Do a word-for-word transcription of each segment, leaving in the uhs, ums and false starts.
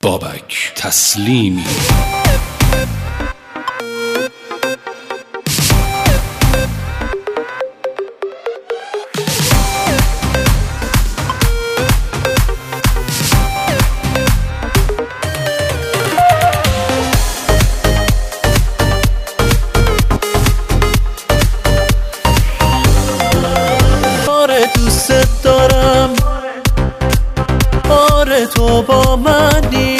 بابک تسلیمی. آره دوست دارم، آره تو با منی،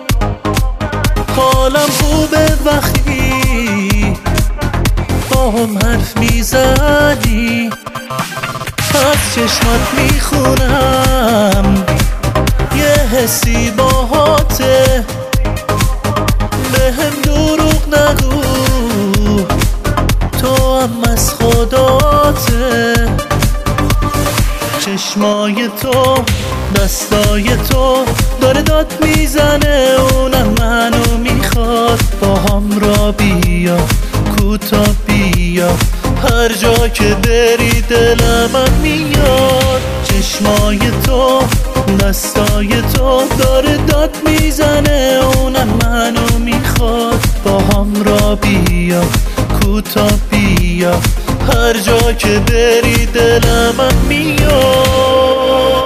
حالم خوبه وقتی با هم حرف میزنی، از چشمات میخونم یه حسی باهاته، بهم دروغ نگو تو هم از خداته، چشمای تو دستای تو داره داد میزنه، اونم منو میخواد با هم را بیا کوتا بیا، هر جا که بری دلم میاد، چشمای تو دستای تو داره داد میزنه، اونم منو میخواد با هم را بیا کوتا بیا، هر جا که بری دلم میاد.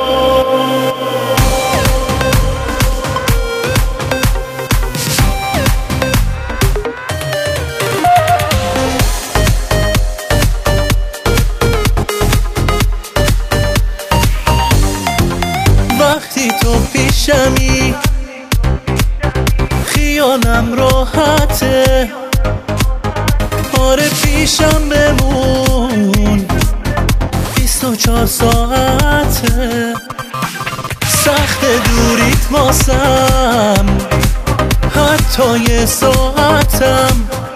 وقتی تو پیشمی خیالم راحته، آره پیشم بمون بیست و چهار ساعته، سخت دوریت واسم حتی یه ساعتم،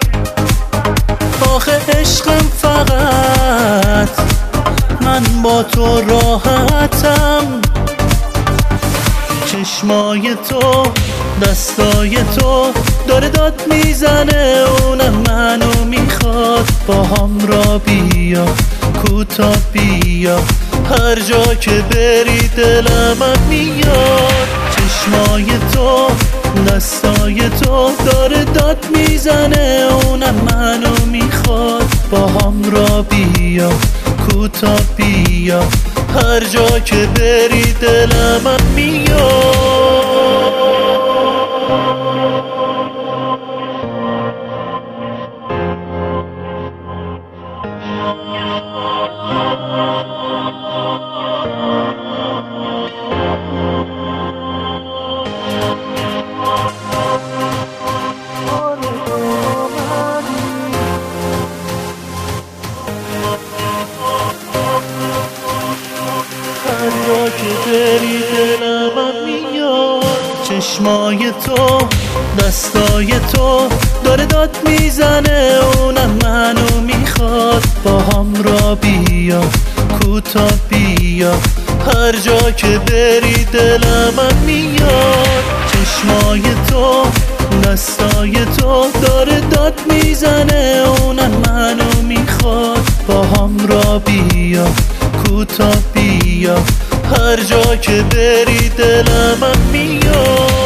آخه عشقم فقط من با تو راحتم، چشمای تو دستای تو داره داد میزنه، اونم منو میخواد با هم را بیا کوتا بیا، هر جا که بری دلم میاد، چشمای تو دستای تو داره داد میزنه، اونم منو میخواد با هم را بیا کوتا بیا، هر جا که بری دلم میاد. که بری دلم میاد، چشمای تو دستای تو داره داد میزنه، اونم منو میخواد با هم را بیا کوتا بیا، هر جا که بری دلم میاد، چشمای تو دستای تو داره داد میزنه، اونم منو میخواد با هم را بیا کوتا بیا، هر جا که بری دلم میاد.